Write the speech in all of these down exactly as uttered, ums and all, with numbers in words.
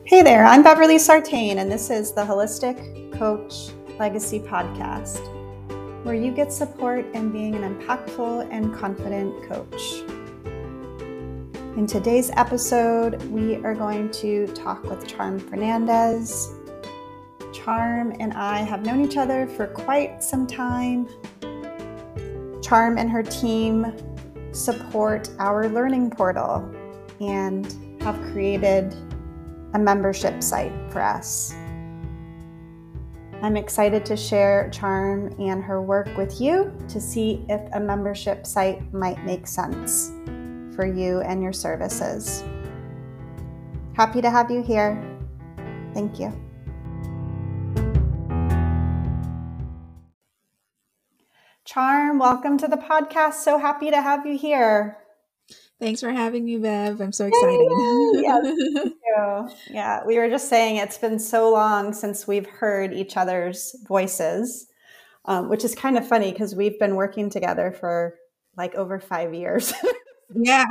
Hey there, I'm Beverly Sartain, and this is the Holistic Coach Legacy Podcast, where you get support in being an impactful and confident coach. In today's episode, we are going to talk with Charm Fernandez. Charm and I have known each other for quite some time. Charm and her team support our learning portal and have created a membership site for us. I'm excited to share Charm and her work with you to see if a membership site might make sense for you and your services. Happy to have you here. Thank you. Charm, welcome to the podcast. So happy to have you here. Thanks for having me, Bev. I'm so excited. Yes, thank you. Yeah, we were just saying it's been so long since we've heard each other's voices, um, which is kind of funny because we've been working together for like over five years. Yeah.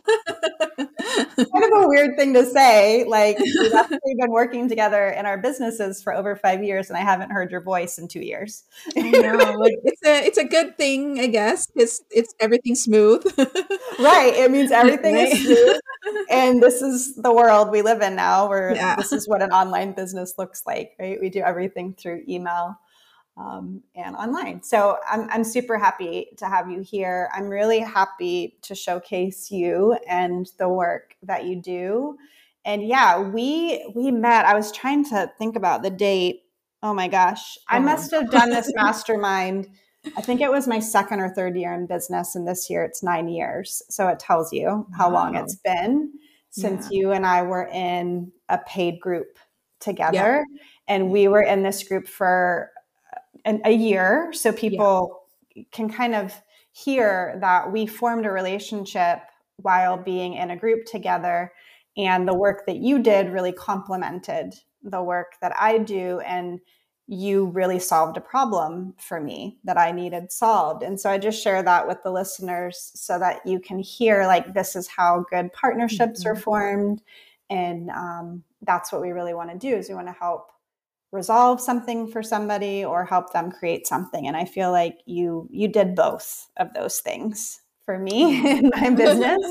Kind of a weird thing to say. Like, we've actually been working together in our businesses for over five years, and I haven't heard your voice in two years. I know. Like, it's a it's a good thing, I guess, because it's everything's smooth. Right. It means everything Right? is smooth. And this is the world we live in now, where Yeah. this is what an online business looks like, right? We do everything through email um, and online. So I'm, I'm super happy to have you here. I'm really happy to showcase you and the work that you do. And yeah, we we met. I was trying to think about the date. Oh my gosh. I Oh. must have done this mastermind. I think it was my second or third year in business, and this year it's nine years. So it tells you how long Wow. it's been since Yeah. you and I were in a paid group together. Yeah. And we were in this group for an, a year. So people can kind of hear that we formed a relationship while being in a group together. And the work that you did really complemented the work that I do. And you really solved a problem for me that I needed solved. And so I just share that with the listeners so that you can hear, like, this is how good partnerships Mhm. are formed. And um, that's what we really want to do, is we want to help resolve something for somebody or help them create something. And I feel like you you did both of those things for me in my business.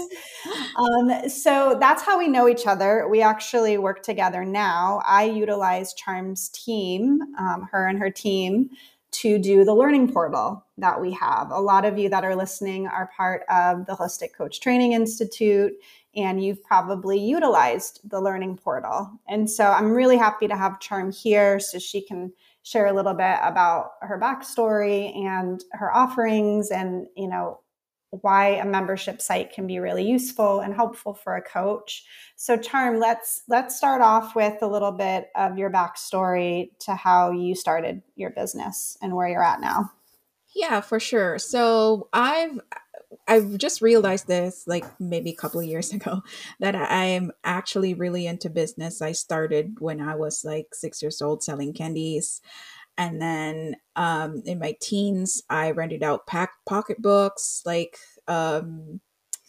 Um, so that's how we know each other. We actually work together now. I utilize Charm's team, um, her and her team, to do the learning portal that we have. A lot of you that are listening are part of the Holistic Coach Training Institute, and you've probably utilized the learning portal. And so I'm really happy to have Charm here so she can share a little bit about her backstory and her offerings, and, you know, why a membership site can be really useful and helpful for a coach. So Charm, let's let's start off with a little bit of your backstory to how you started your business and where you're at now. Yeah, for sure. So I've I've just realized this, like, maybe a couple of years ago, that I'm actually really into business. I started when I was like six years old selling candies. And then um, in my teens, I rented out pack pocketbooks, like um,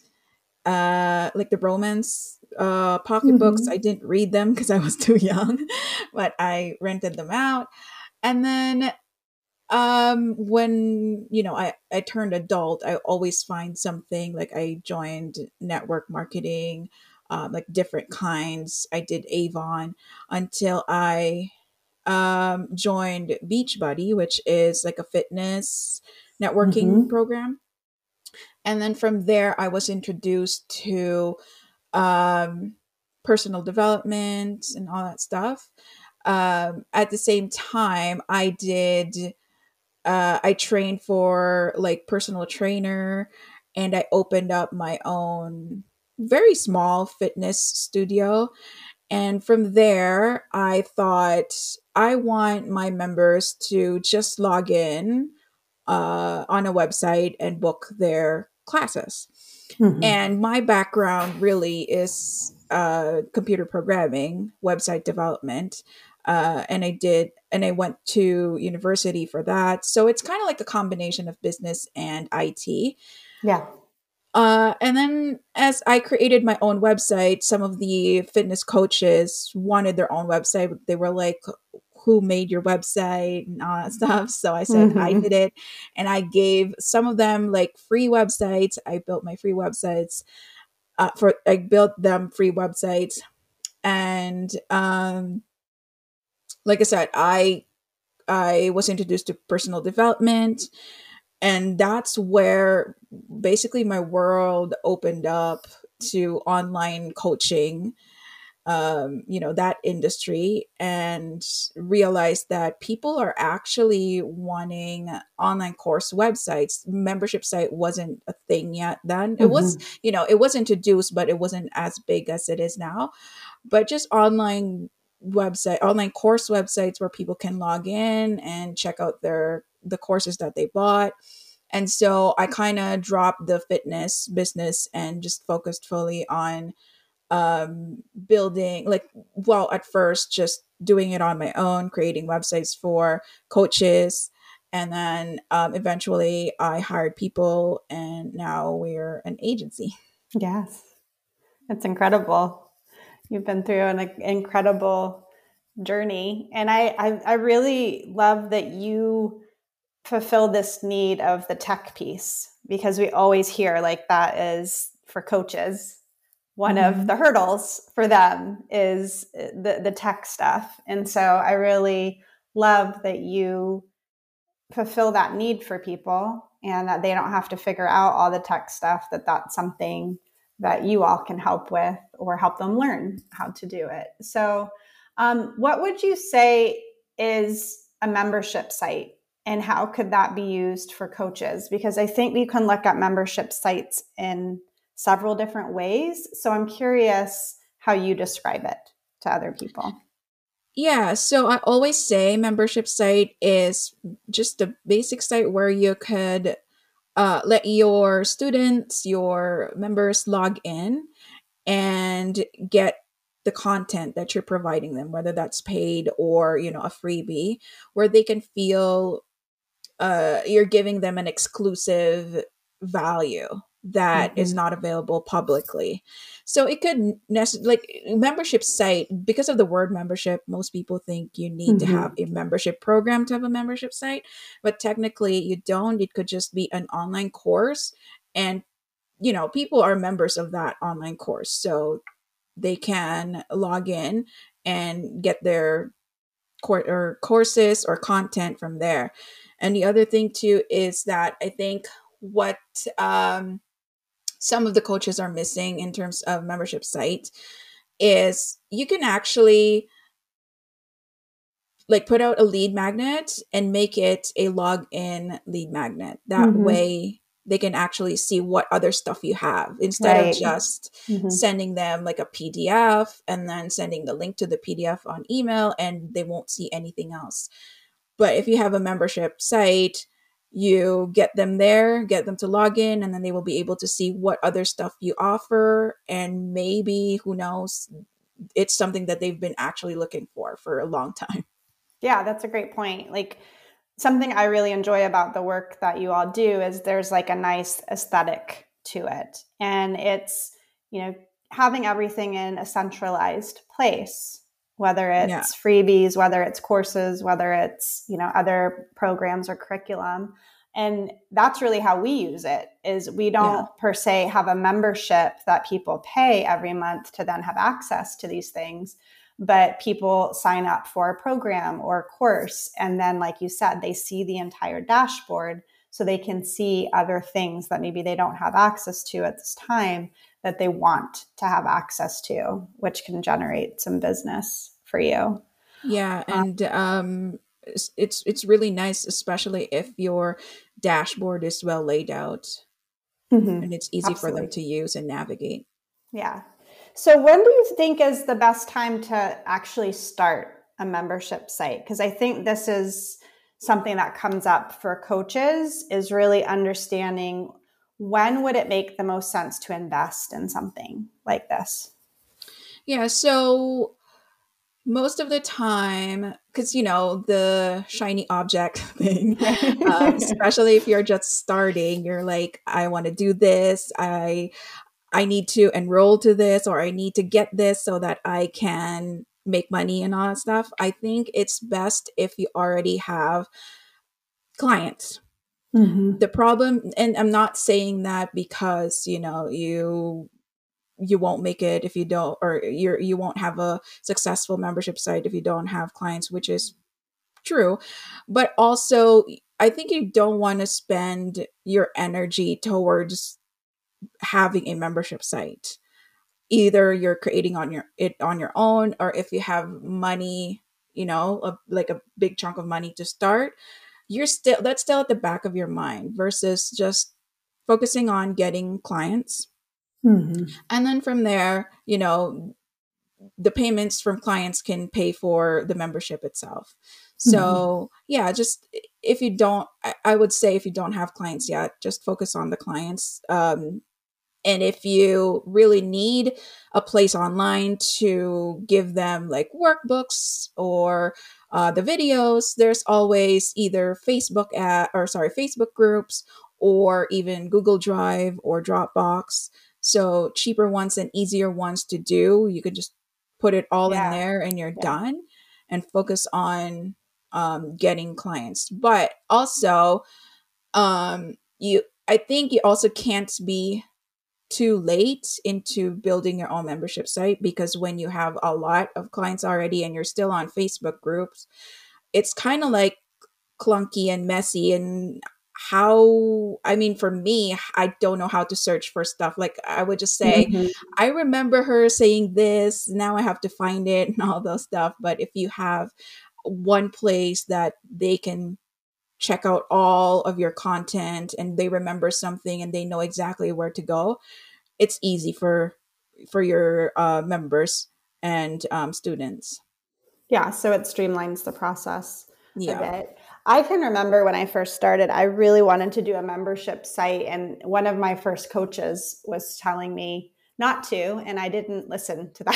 uh, like the romance uh, pocketbooks. Mm-hmm. I didn't read them because I was too young, but I rented them out. And then um, when you know I I turned adult, I always find something. Like, I joined network marketing, um, like different kinds. I did Avon until I um, joined Beachbody, which is like a fitness networking Mm-hmm. program. And then from there, I was introduced to um, personal development and all that stuff. Um, at the same time, I did, uh, I trained for like personal trainer, and I opened up my own very small fitness studio. And from there, I thought, I want my members to just log in uh, on a website and book their classes. Mm-hmm. And my background really is uh, computer programming, website development. Uh, and I did, and I went to university for that. So it's kind of like a combination of business and I T. Yeah. Uh, and then as I created my own website, some of the fitness coaches wanted their own website. They were like, who made your website and all that stuff. So I said, I Mm-hmm. did it. And I gave some of them like free websites. I built my free websites uh, for, I built them free websites. And um, like I said, I, I was introduced to personal development, and that's where basically my world opened up to online coaching, um, you know, that industry, and realized that people are actually wanting online course websites. Membership site wasn't a thing yet then. It was, Mm-hmm. you know, it was introduced, but it wasn't as big as it is now. But just online website, online course websites where people can log in and check out their the courses that they bought. And so I kind of dropped the fitness business and just focused fully on um, building, like, well, at first, just doing it on my own, creating websites for coaches. And then um, eventually I hired people, and now we're an agency. Yes, it's incredible. You've been through an incredible journey. And I, I, I really love that you fulfill this need of the tech piece, because we always hear like that is for coaches. One of Mm-hmm. the hurdles for them is the, the tech stuff. And so I really love that you fulfill that need for people, and that they don't have to figure out all the tech stuff, that that's something that you all can help with or help them learn how to do it. So um, what would you say is a membership site, and how could that be used for coaches? Because I think we can look at membership sites in several different ways. So I'm curious how you describe it to other people. Yeah, so I always say membership site is just a basic site where you could uh, let your students, your members log in and get the content that you're providing them, whether that's paid or, you know, a freebie, where they can feel uh, you're giving them an exclusive value that is Mm-hmm. not available publicly. So it could nec- like membership site, because of the word membership, most people think you need to have Mm-hmm. a membership program to have a membership site, but technically you don't. It could just be an online course, and you know, people are members of that online course, so they can log in and get their cour- or courses or content from there. And the other thing too is that I think what um, some of the coaches are missing in terms of membership site is you can actually like put out a lead magnet and make it a login lead magnet. That Mm-hmm. way they can actually see what other stuff you have, instead of Right. just Mm-hmm. sending them like a P D F and then sending the link to the P D F on email, and they won't see anything else. But if you have a membership site, you get them there, get them to log in, and then they will be able to see what other stuff you offer. And maybe, who knows, it's something that they've been actually looking for for a long time. Yeah, that's a great point. Like, something I really enjoy about the work that you all do is there's like a nice aesthetic to it. And it's, you know, having everything in a centralized place, whether Yeah. it's freebies, whether it's courses, whether it's, you know, other programs or curriculum. And that's really how we use it. Is we Yeah. don't per se have a membership that people pay every month to then have access to these things, but people sign up for a program or a course. And then, like you said, they see the entire dashboard, so they can see other things that maybe they don't have access to at this time that they want to have access to, which can generate some business for you. Yeah, Um, and um it's it's it's really nice, especially if your dashboard is well laid out and mhm, it's easy for them absolutely. to use and navigate. Yeah. So when do you think is the best time to actually start a membership site? Because I think this is something that comes up for coaches, is really understanding when would it make the most sense to invest in something like this? Yeah, so Most of the time, because you know the shiny object thing, um, Right. especially if you're just starting, you're like, I want to do this. I I need to enroll to this, or I need to get this so that I can make money and all that stuff. I think it's best if you already have clients. Hmm. The problem, and I'm not saying that because you know you you won't make it if you don't, or you're you won't have a successful membership site if you don't have clients, which is true. But also, I think you don't want to spend your energy towards having a membership site. Either you're creating on your it on your own, or if you have money, you know, a, like a big chunk of money to start, you're still that's still at the back of your mind versus just focusing on getting clients. Hmm. And then from there, you know, the payments from clients can pay for the membership itself. Hmm. So yeah, just if you don't, I, I would say if you don't have clients yet, just focus on the clients. Um, and if you really need a place online to give them like workbooks or uh, the videos, there's always either Facebook at, or sorry, Facebook groups, or even Google Drive or Dropbox. So cheaper ones and easier ones to do. You can just put it all in Yeah. there and you're Yeah. done, and focus on um, getting clients. But also, um, you, I think you also can't be too late into building your own membership site, because when you have a lot of clients already and you're still on Facebook groups, it's kind of like clunky and messy. And how, I mean, for me, I don't know how to search for stuff. Like, I would just say, Hmm. I remember her saying this, now I have to find it and all those stuff. But if you have one place that they can check out all of your content and they remember something and they know exactly where to go, it's easy for for your uh, members and um, students. Yeah, so it streamlines the process a Yeah. bit. I can remember when I first started, I really wanted to do a membership site. And one of my first coaches was telling me not to, and I didn't listen to that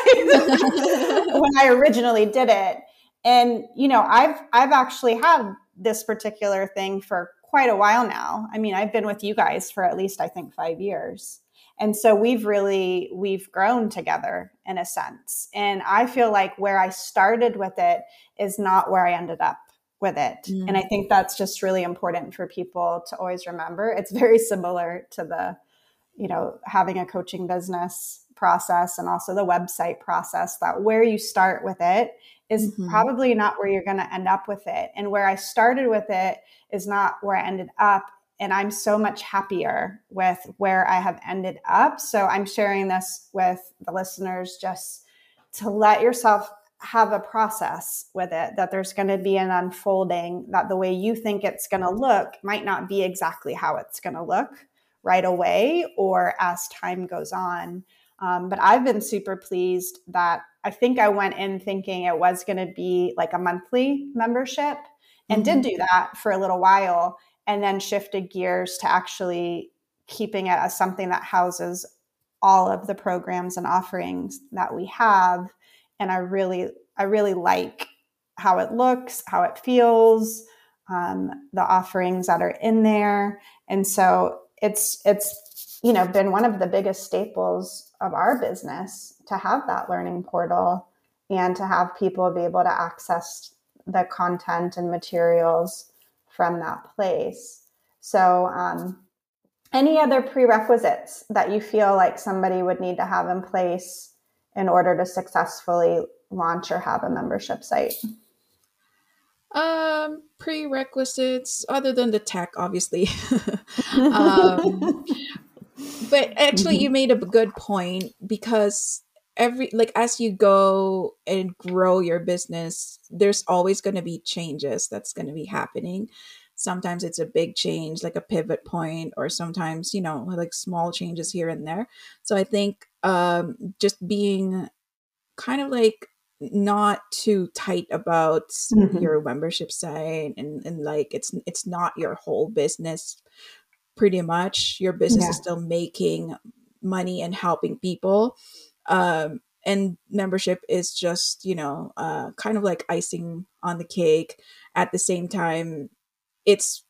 advice when I originally did it. And, you know, I've I've actually had this particular thing for quite a while now. I mean, I've been with you guys for at least, I think, five years. And so we've really we've grown together in a sense. And I feel like where I started with it is not where I ended up with it. And I Mm. think that's just really important for people to always remember. It's very similar to the, you know, having a coaching business process and also the website process, that where you start with it is Mm-hmm. probably not where you're going to end up with it. And where I started with it is not where I ended up. And I'm so much happier with where I have ended up. So I'm sharing this with the listeners just to let yourself have a process with it, that there's going to be an unfolding, that the way you think it's going to look might not be exactly how it's going to look right away or as time goes on. Um, but I've been super pleased that I think I went in thinking it was going to be like a monthly membership, and did Mm-hmm. do that for a little while, and then shifted gears to actually keeping it as something that houses all of the programs and offerings that we have. And I really, I really like how it looks, how it feels, um, the offerings that are in there. And so it's, it's, you know, been one of the biggest staples of our business to have that learning portal and to have people be able to access the content and materials from that place. So, um, any other prerequisites that you feel like somebody would need to have in place in order to successfully launch or have a membership site? Um, prerequisites other than the tech, obviously. um, but actually, you Mhm. made a good point, because every like as you go and grow your business, there's always going to be changes that's going to be happening. Sometimes it's a big change, like a pivot point, or sometimes, you know, like small changes here and there. So I think um, just being kind of like not too tight about Mhm. your membership site, and, and like it's it's not your whole business. Pretty much your business is Yeah. still making money and helping people. Um, and membership is just, you know, uh, kind of like icing on the cake. At the same time, it's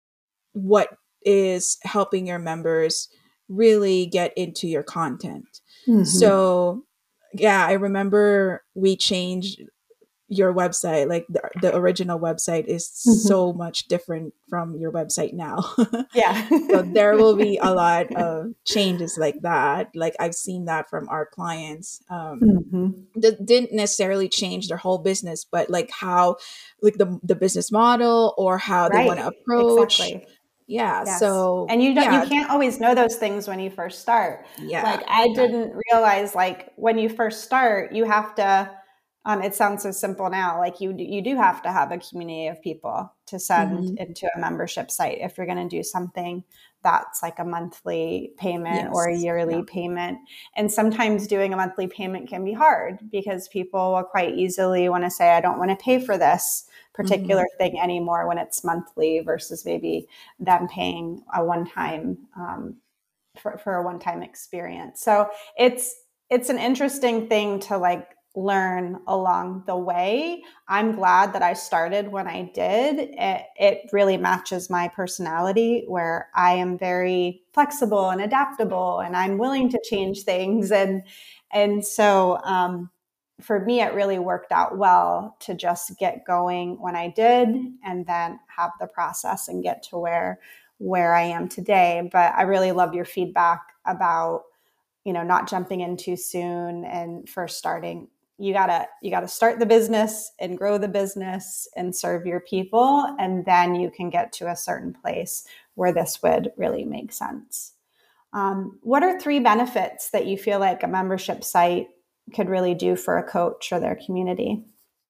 what is helping your members really get into your content. Mm-hmm. So, yeah, I remember we changed your website. Like the, the original website is Mm-hmm. so much different from your website now. Yeah. So there will be a lot of changes like that. Like I've seen that from our clients. Um, Mm-hmm. that didn't necessarily change their whole business, but like how, like the the business model or how they want to Right. approach. Exactly. Yeah. Yes. So And you don't you yeah, can't always know those things when you first start. yeah, Like I yeah. didn't realize like when you first start, you have to um, it sounds so simple now. Like you you do have to have a community of people to send Hmm. into a membership site if you're going to do something that's like a monthly payment or a Yes. yearly Yeah. payment. And sometimes doing a monthly payment can be hard because people will quite easily want to say, I don't want to pay for this Hmm. particular thing anymore when it's monthly versus maybe them paying a one time um, for, for a one time experience. So it's it's an interesting thing to like learn along the way. I'm glad that I started when I did. It, it really matches my personality where I am very flexible and adaptable and I'm willing to change things. And and so um, for me, it really worked out well to just get going when I did and then have the process and get to where where I am today. But I really love your feedback about, you know, not jumping in too soon and first starting. You gotta you gotta start the business and grow the business and serve your people, and then you can get to a certain place where this would really make sense. Um, what are three benefits that you feel like a membership site could really do for a coach or their community?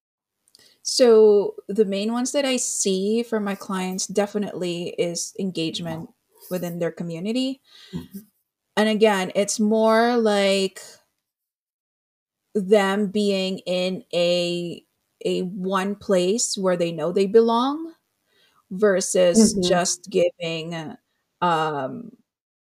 So the main ones that I see from my clients definitely is engagement within their community. And again, it's more like them being in a a one place where they know they belong versus Mm-hmm. just giving um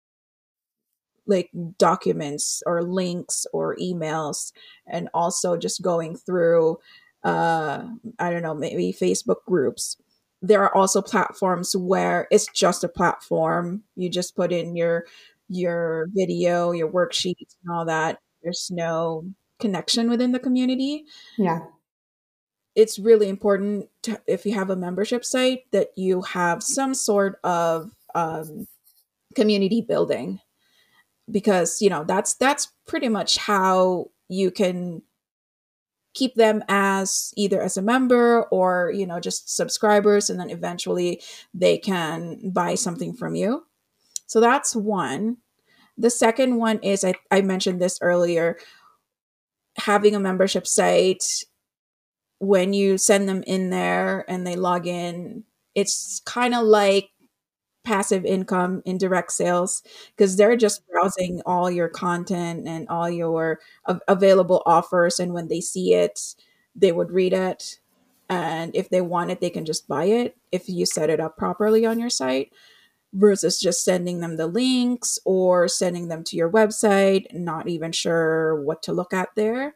like documents or links or emails, and also just going through uh I don't know, maybe Facebook groups. There are also platforms where it's just a platform. You just put in your your video, your worksheets and all that. There's no connection within the community. Yeah. It's really important to, if you have a membership site, that you have some sort of um, community building, because you know that's that's pretty much how you can keep them as either as a member or, you know, just subscribers, and then eventually they can buy something from you. So that's one. The second one is, i, I mentioned this earlier, having a membership site. When you send them in there and they log in, it's kind of like passive income in direct sales, because they're just browsing all your content and all your av- available offers, and when they see it, they would read it, and if they want it, they can just buy it if you set it up properly on your site, versus just sending them the links or sending them to your website, not even sure what to look at there.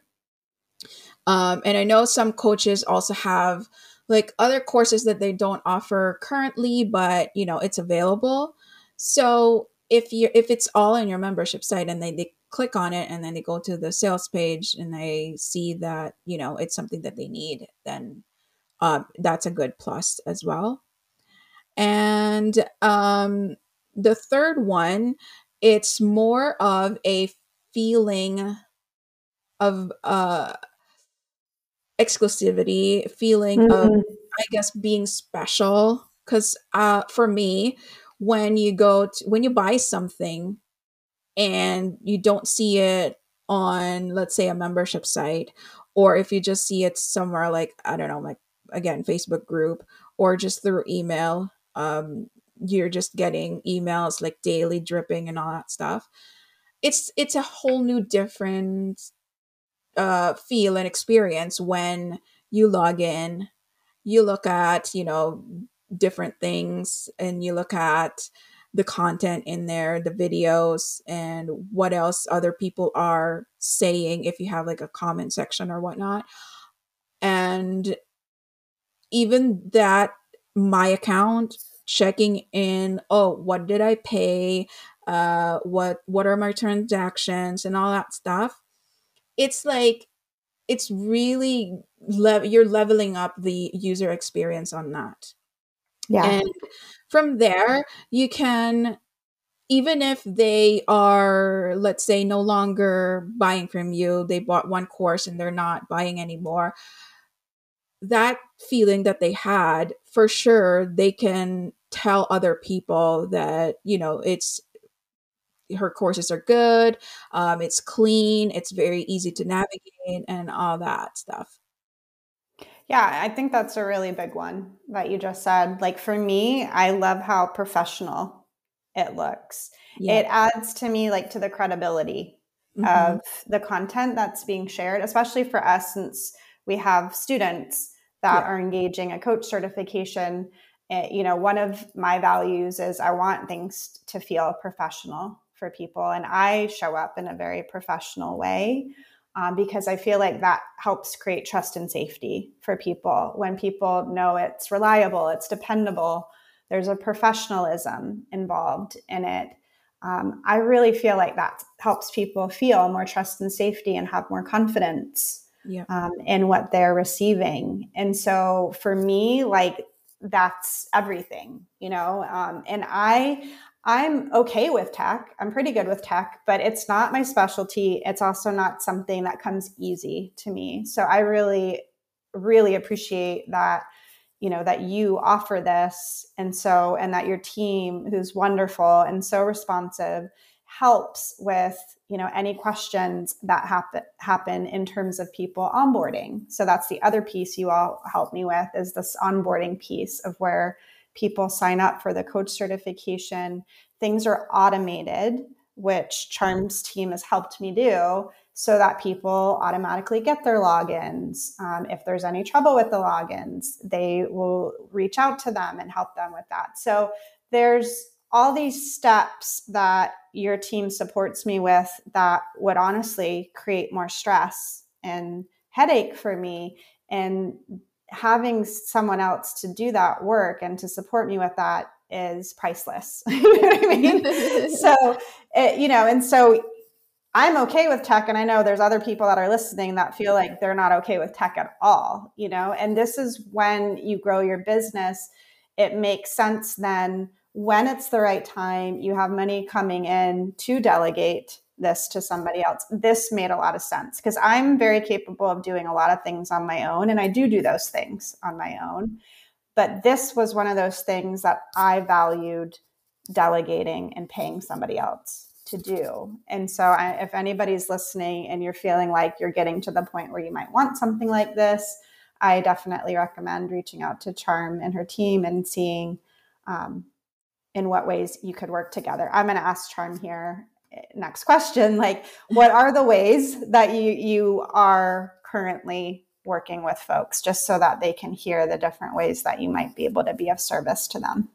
Um, and I know some coaches also have like other courses that they don't offer currently, but you know it's available. So if you if it's all in your membership site and they, they click on it and then they go to the sales page and they see that you know it's something that they need, then um, that's a good plus as well. And um, the third one, it's more of a feeling of uh, exclusivity, feeling of, Mm-hmm. I guess, being special. Because uh, for me, when you go to, when you buy something and you don't see it on, let's say, a membership site, or if you just see it somewhere like, I don't know, like again, Facebook group, or just through email, um, you're just getting emails like daily dripping and all that stuff. It's it's a whole new different uh, feel and experience when you log in. You look at, you know, different things, and you look at the content in there, the videos, and what else other people are saying if you have like a comment section or whatnot. And even that, my account, checking in, oh, what did I pay? Uh, what what are my transactions and all that stuff. It's like it's really le- you're leveling up the user experience on that. Yeah. And from there, you can, even if they are, let's say, no longer buying from you, they bought one course and they're not buying anymore, that feeling that they had, for sure, they can tell other people that, you know, it's her courses are good, um, it's clean, it's very easy to navigate, and all that stuff. Yeah, I think that's a really big one that you just said. Like for me, I love how professional it looks. Yeah. It adds to me, like, to the credibility Mm-hmm. of the content that's being shared, especially for us since we have students that Yeah. are engaging a coach certification. Eh, you know, one of my values is I want things to feel professional for people, and I show up in a very professional way um, because I feel like that helps create trust and safety for people. When people know it's reliable, it's dependable, there's a professionalism involved in it. Um, I really feel like that helps people feel more trust and safety and have more confidence Yeah. um, in what they're receiving. And so for me, like, that's everything, you know. Um, and I, I'm okay with tech. I'm pretty good with tech, but it's not my specialty. It's also not something that comes easy to me. So I really, really appreciate that, you know, that you offer this. And so, and that your team, who's wonderful and so responsive, helps with, you know, any questions that happen happen in terms of people onboarding. So that's the other piece you all help me with, is this onboarding piece of where people sign up for the coach certification. Things are automated, which Charm's team has helped me do, so that people automatically get their logins. Um, if there's any trouble with the logins, they will reach out to them and help them with that. So there's all these steps that your team supports me with that would honestly create more stress and headache for me. And having someone else to do that work and to support me with that is priceless. You know what I mean? So, it, you know, and so I'm okay with tech. And I know there's other people that are listening that feel like they're not okay with tech at all, you know, and this is when you grow your business. It makes sense then, when it's the right time, you have money coming in to delegate this to somebody else. This made a lot of sense because I'm very capable of doing a lot of things on my own. And I do do those things on my own. But this was one of those things that I valued delegating and paying somebody else to do. And so I, if anybody's listening and you're feeling like you're getting to the point where you might want something like this, I definitely recommend reaching out to Charm and her team and seeing um, in what ways you could work together. I'm going to ask Charm here next question, like, what are the ways that you you are currently working with folks, just so that they can hear the different ways that you might be able to be of service to them?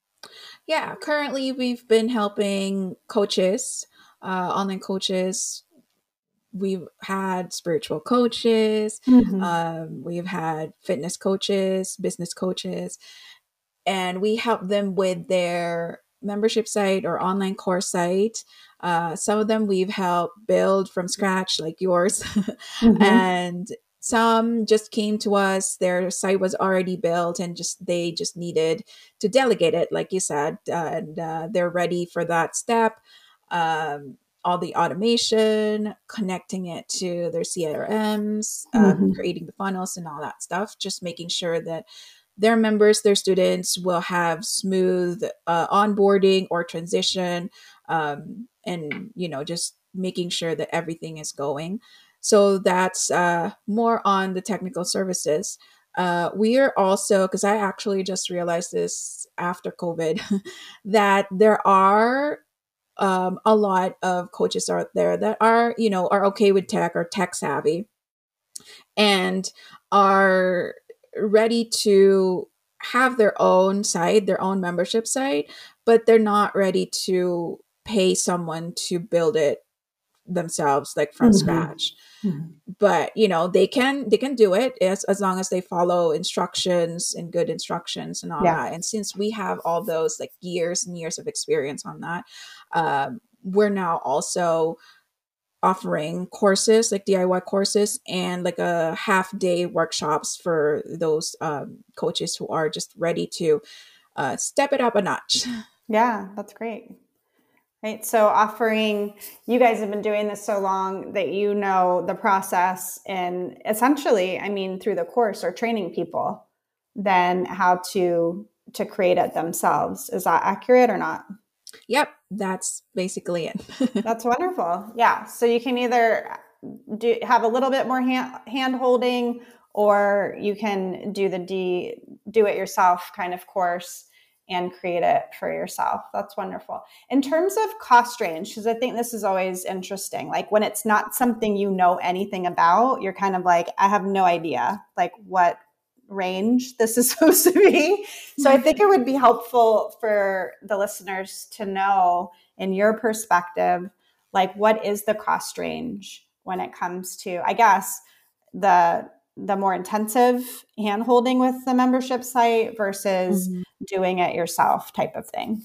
Yeah, currently we've been helping coaches, uh, online coaches. We've had spiritual coaches, Mm-hmm. um, we've had fitness coaches, business coaches, and we help them with their membership site or online course site. Uh, some of them we've helped build from scratch, like yours, Mm-hmm. and some just came to us. Their site was already built, and just they just needed to delegate it, like you said, uh, and uh, they're ready for that step. Um, all the automation, connecting it to their C R Ms, um, Mm-hmm. creating the funnels and all that stuff, just making sure that their members, their students will have smooth uh, onboarding or transition, um, and, you know, just making sure that everything is going. So that's uh, more on the technical services. Uh, we are also, because I actually just realized this after COVID, that there are um, a lot of coaches out there that are, you know, are okay with tech or tech savvy and are ready to have their own site, their own membership site, but they're not ready to pay someone to build it themselves, like from Mm-hmm. scratch. Mm-hmm. But you know, they can they can do it as, as long as they follow instructions and good instructions and all Yeah. that. And since we have all those like years and years of experience on that, um, we're now also offering courses, like D I Y courses, and like a half day workshops for those um, coaches who are just ready to uh, step it up a notch. Yeah, that's great. Right. So offering, you guys have been doing this so long that you know the process, and essentially, I mean, through the course, are training people then how to to create it themselves. Is that accurate or not? Yep, that's basically it. That's wonderful. Yeah. So you can either do have a little bit more hand, hand holding, or you can do the D do it yourself kind of course and create it for yourself. That's wonderful. In terms of cost range, because I think this is always interesting. Like when it's not something you know anything about, you're kind of like, I have no idea like what range this is supposed to be. So I think it would be helpful for the listeners to know, in your perspective, like what is the cost range when it comes to, I guess, the the more intensive hand holding with the membership site versus Mhm. doing it yourself type of thing.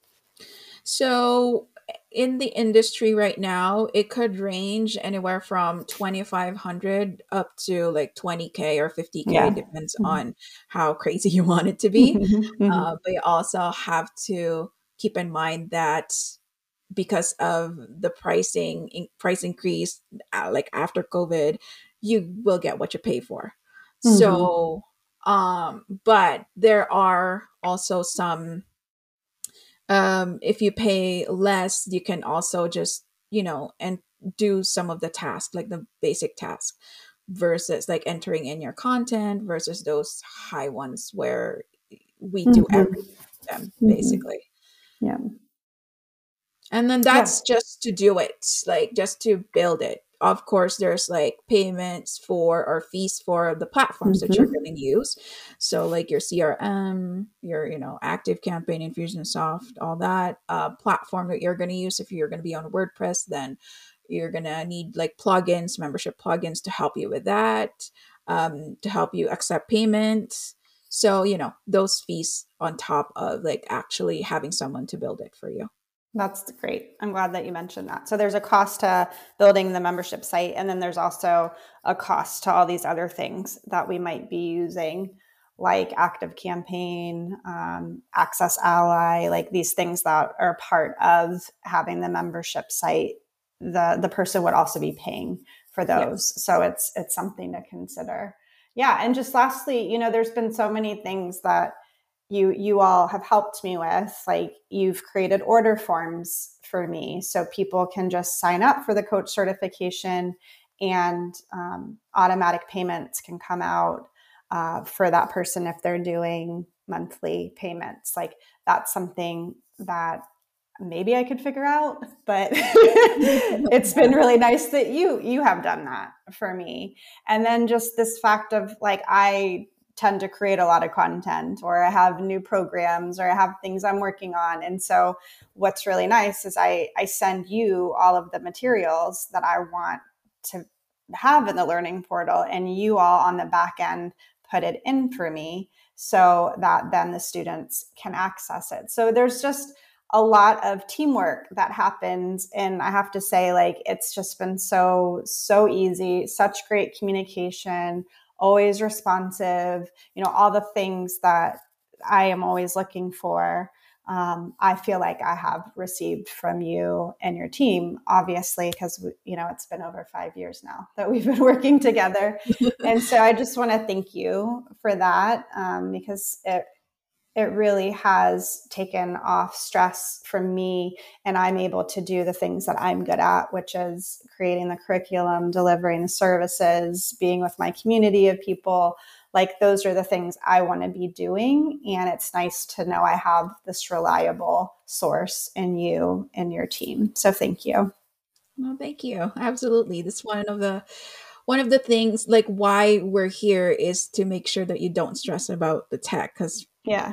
So in the industry right now, it could range anywhere from twenty-five hundred up to like twenty K or fifty K, Yeah. depends Mhm. on how crazy you want it to be. Mhm. Uh, but you also have to keep in mind that because of the pricing in, price increase, uh, like after COVID, you will get what you pay for. Mhm. So, um, but there are also some, um, if you pay less, you can also just, you know, and do some of the tasks, like the basic task, versus like entering in your content versus those high ones where we do Mhm. everything for them, Mhm. basically. Yeah. And then Yeah. that's just to do it, like just to build it. Of course, there's like payments for or fees for the platforms that you're Mhm. going to use. So like your C R M, your, you know, Active Campaign, Infusionsoft, all that uh, platform that you're going to use. If you're going to be on WordPress, then you're going to need like plugins, membership plugins to help you with that, um, to help you accept payments. So, you know, those fees on top of like actually having someone to build it for you. That's great. I'm glad that you mentioned that. So there's a cost to building the membership site, and then there's also a cost to all these other things that we might be using, like Active Campaign, um, Access Ally, like these things that are part of having the membership site. The the person would also be paying for Yes. those, so it's it's something to consider. Yeah, and just lastly, you know, there's been so many things that you you all have helped me with. Like you've created order forms for me so people can just sign up for the coach certification, and um, automatic payments can come out uh, for that person if they're doing monthly payments. Like that's something that maybe I could figure out, but it's been really nice that you you have done that for me. And then just this fact of like, I tend to create a lot of content, or I have new programs, or I have things I'm working on. And so what's really nice is I I send you all of the materials that I want to have in the learning portal, and you all on the back end put it in for me so that then the students can access it. So there's just a lot of teamwork that happens. And I have to say, like, it's just been so, so easy, such great communication, always responsive, you know, all the things that I am always looking for. Um, I feel like I have received from you and your team, obviously, because, you know, it's been over five years now that we've been working together. And so I just want to thank you for that, um, because it, it really has taken off stress from me, and I'm able to do the things that I'm good at, which is creating the curriculum, delivering the services, being with my community of people. Like those are the things I want to be doing. And it's nice to know I have this reliable source in you and your team. So thank you. Well, thank you. Absolutely. That's one of the one of the things, like why we're here is to make sure that you don't stress about the tech, because Yeah.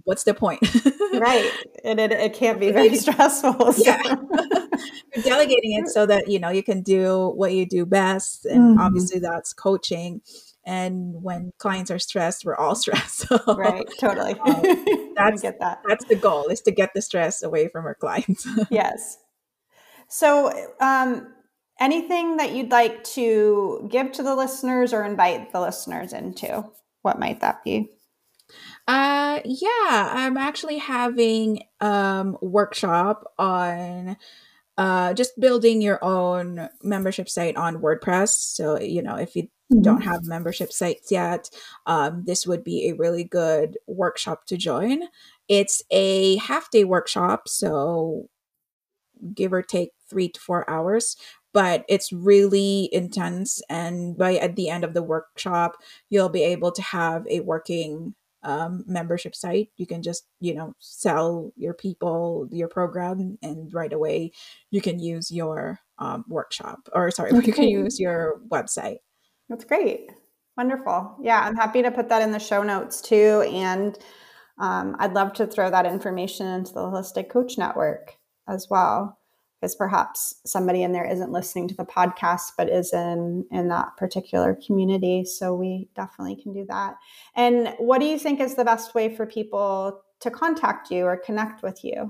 what's the point? Right. And it, it can't be very stressful. So. Yeah. You're delegating it so that, you know, you can do what you do best. And Mhm. obviously that's coaching. And when clients are stressed, we're all stressed. So, Right. Totally. um, I that's, get that. that's the goal, is to get the stress away from our clients. Yes. So, um, anything that you'd like to give to the listeners or invite the listeners into? What might that be? Uh, yeah, I'm actually having um workshop on uh just building your own membership site on WordPress. So, you know, if you don't Mm-hmm. have membership sites yet, um, this would be a really good workshop to join. It's a half day workshop, so give or take three to four hours, but it's really intense. And by at the end of the workshop, you'll be able to have a working um, membership site. You can just, you know, sell your people your program, and right away you can use your um, workshop, or sorry, That's you can great. use your website. That's great. Wonderful. Yeah, I'm happy to put that in the show notes too. And um, I'd love to throw that information into the Holistic Coach Network as well, because perhaps somebody in there isn't listening to the podcast, but is in, in that particular community. So we definitely can do that. And what do you think is the best way for people to contact you or connect with you?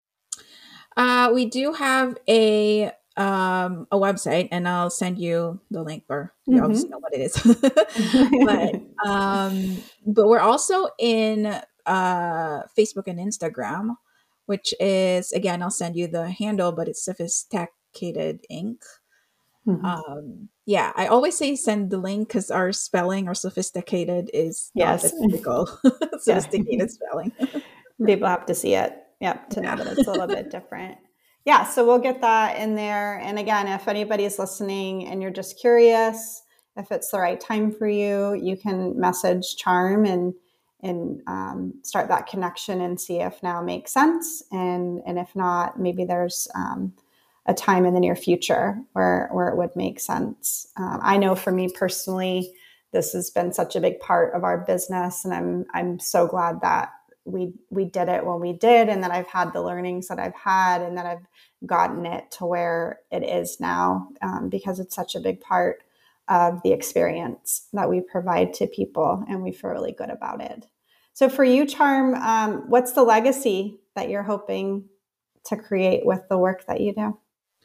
Uh, we do have a um a website, and I'll send you the link, or you obviously know Mm-hmm. what it is. but um but we're also in uh Facebook and Instagram, which is, again, I'll send you the handle, but it's Sophisticated Inc. Mm-hmm. Um yeah, I always say send the link because our spelling, or sophisticated, is not the Yes. typical Yeah. sophisticated spelling. People have to see it, yep, to know Yeah. that it's a little bit different. Yeah, so we'll get that in there. And again, if anybody's listening and you're just curious if it's the right time for you, you can message Charm and and um, start that connection and see if now makes sense. And and if not, maybe there's um, a time in the near future where where it would make sense. Um, I know for me personally, this has been such a big part of our business, and I'm I'm so glad that we we did it when we did, and that I've had the learnings that I've had, and that I've gotten it to where it is now, um, because it's such a big part of the experience that we provide to people, and we feel really good about it. So for you, Charm, um, what's the legacy that you're hoping to create with the work that you do?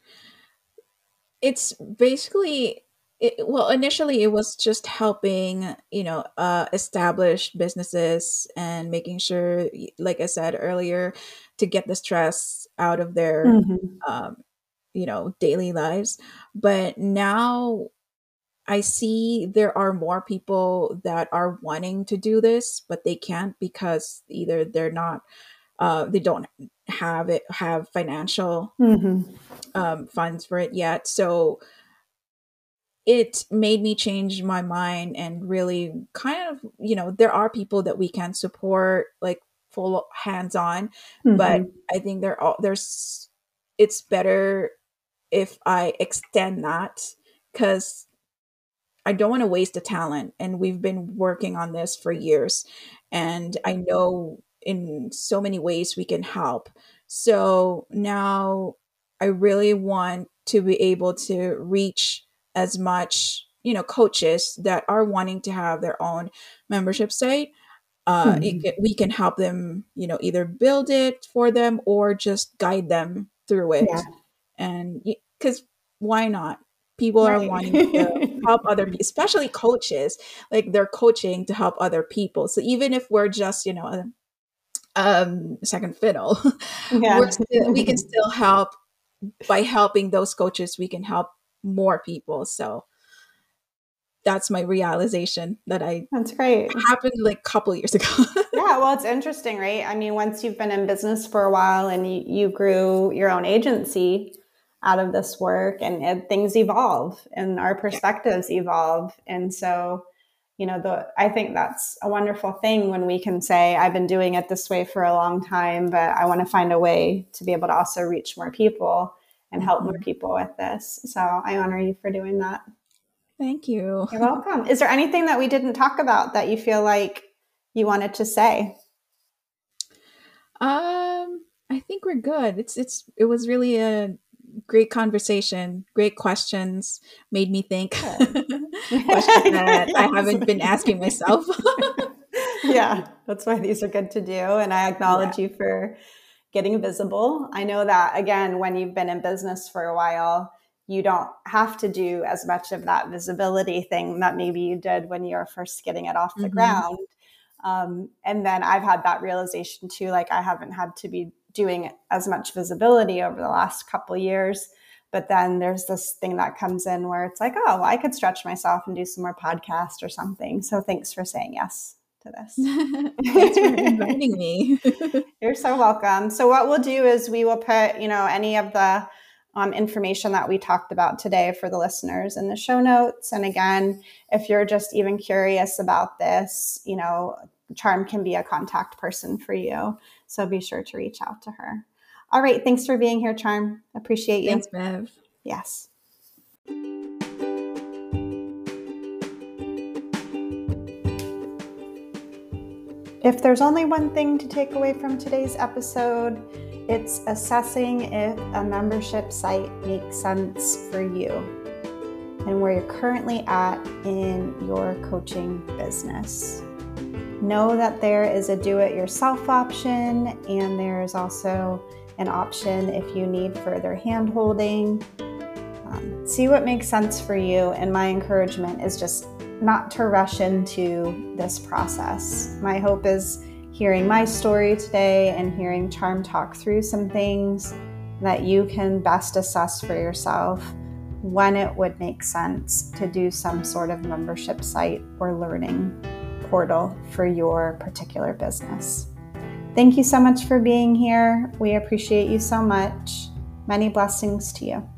It's basically it, well, initially it was just helping, you know, uh, established businesses, and making sure, like I said earlier, to get the stress out of their Mm-hmm. um, you know, daily lives. But now I see there are more people that are wanting to do this, but they can't, because either they're not uh, they don't have it have financial Mm-hmm. um, funds for it yet. So it made me change my mind, and really kind of, you know, there are people that we can support, like full hands on, but Mm-hmm. I think there are there's it's better if I extend that, because I don't want to waste the talent, and we've been working on this for years, and I know in so many ways we can help. So now I really want to be able to reach as much, you know, coaches that are wanting to have their own membership site. Uh, it Mm-hmm. can, we can help them, you know, either build it for them or just guide them through Yeah. it. And because why not? People are wanting to Right. help other people, especially coaches. Like, they're coaching to help other people. So even if we're just, you know, a um, second fiddle, we're Yeah. still, we can still help. By helping those coaches, we can help more people. So that's my realization that I That's great. happened like a couple years ago. Yeah, well, it's interesting, right? I mean, once you've been in business for a while and you, you grew your own agency out of this work, and, and things evolve and our Yeah. perspectives evolve. And so, you know, the I think that's a wonderful thing when we can say, I've been doing it this way for a long time, but I want to find a way to be able to also reach more people and help more Mhm. people with this. So I honor you for doing that. Thank you. You're welcome. Is there anything that we didn't talk about that you feel like you wanted to say? Um, I think we're good. It's it's it was really a great conversation, great questions, made me think. Questions that I Yes. haven't been asking myself. Yeah, that's why these are good to do. And I Yeah. acknowledge you for getting visible. I know that, again, when you've been in business for a while, you don't have to do as much of that visibility thing that maybe you did when you were first getting it off the Mm-hmm. ground. Um, and then I've had that realization too, like I haven't had to be doing as much visibility over the last couple years. But then there's this thing that comes in where it's like, oh, well, I could stretch myself and do some more podcast or something. So thanks for saying yes to this. Thanks for inviting me. You're so welcome. So what we'll do is we will put, you know, any of the um, information that we talked about today for the listeners in the show notes. And again, if you're just even curious about this, you know, Charm can be a contact person for you. So be sure to reach out to her. All right. Thanks for being here, Charm. Appreciate you. Thanks, Bev. Yes. If there's only one thing to take away from today's episode, it's assessing if a membership site makes sense for you and where you're currently at in your coaching business. Know that there is a do-it-yourself option, and there is also an option if you need further hand-holding. Um, see what makes sense for you, and my encouragement is just not to rush into this process. My hope is hearing my story today and hearing Charm talk through some things that you can best assess for yourself when it would make sense to do some sort of membership site or learning portal for your particular business. Thank you so much for being here. We appreciate you so much. Many blessings to you.